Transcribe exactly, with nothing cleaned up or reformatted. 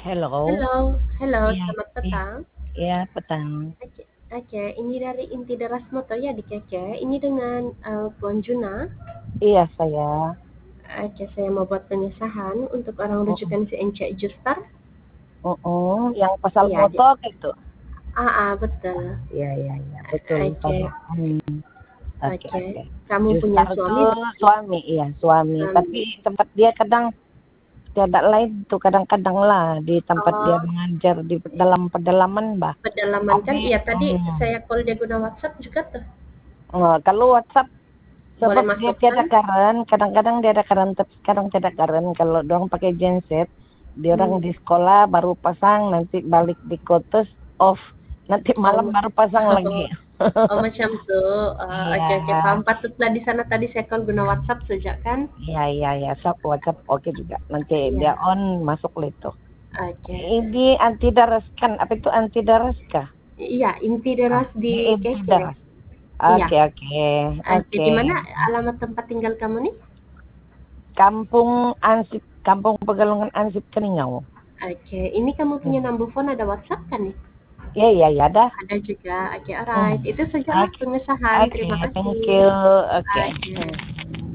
Hello. Halo halo, Iya selamat iya petang. iya, petang. Oke oke, ini dari Inti Deras Moto ya di Keke. Ini dengan, eee, Puan Juna. Iya, saya. Oke, saya mau buat pengesahan untuk orang Mhm. rujukan si Ence Justar. Mhm, yang pasal Iya, di motor itu? heeh, betul. Iya iya iya, betul Oke. saya. Hmm. Oke Oke, oke. kamu punya Justar itu suami berarti? suami, iya suami. Tapi Suami. tempat dia kadang tiada lain tuh kadang-kadanglah di tempat dia Oh. mengajar di dalam pedalaman bah. Pedalaman kan? Tapi Iya, tadi hmm. saya call dia guna WhatsApp juga tuh. Oh, kalau WhatsApp Boleh sebab dia tiada masukkan? karen, kadang-kadang dia ada karen tapi sekarang tiada karen. Kalau dorang pakai genset, Hmm. diorang di sekolah baru pasang, nanti balik di kotes off, nanti Oh, malam baru pasang lagi. oh macam tuh. Oh, Iya. oke oke, paham. Patutlah di sana tadi saya call guna WhatsApp saja kan? Iya iya iya, sop WhatsApp oke juga. Nanti dia Iya. on masuk lah itu. Oke. Ini anti daras kan, apa itu anti daras kah? Iya, Inti Ah, Deras di di inti Keke. daras. Iya. Oke oke Oke, oke. di mana alamat tempat tinggal kamu nih? Kampung Ansip, Kampung Pegalongan Ansip Keningau. Oke, ini kamu punya Hmm. number phone ada WhatsApp kan nih? Iya iya iya, ada. Ada juga. Oke, Hmm. alright. Itu sajalah Oke pengesahan. oke, Terima thank kasih. you. Oke. Oke.